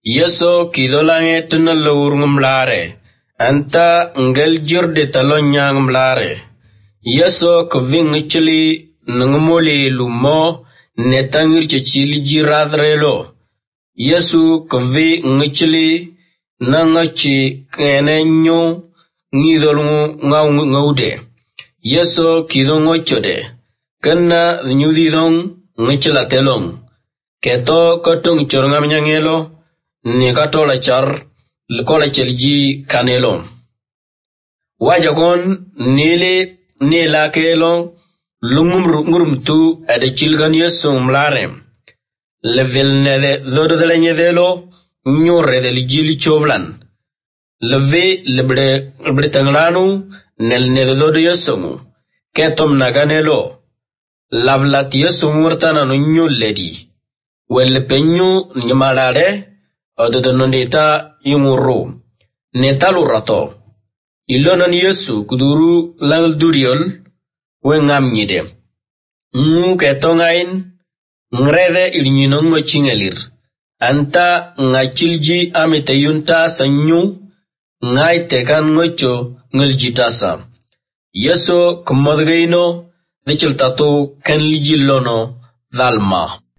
Yeso kidolange tunalur ngumlare, anta ngel jirde talonya ngumlare. Yeso kving chili ngumoli lumo netangir chili jiradrelo. Yesu kvi ngchili nangachi kene nyo ngidolungu ngaude. Yeso kidongo chode, kana nyudidong ngchila telong. Keto kotong chorngam nyangelo, ni katola char, likola chelji kanelo. Wajagon nila kelo, lungumtu ade chilgan Yesu mlare. Level nede dodele nyedelo, nyore de lijili chovlan. Leve lebre tanglanu, nel nede dodo Yesu, ketom naganelo. Lavlat Yesu murtana no nyuledi. Wel penyu nyamalade, ododo neta yunguru. Neta lurato. Ilonan Yesu kuduru lang duriol, wengam nyide. Ketongain, ngrede ilnyinongo chingelir. Anta ngachilji amiteyunta sanyu, ngay tekan ngocho ngaljitasa. Yeso kumodgaino, dichil tato kan lijilono dalma.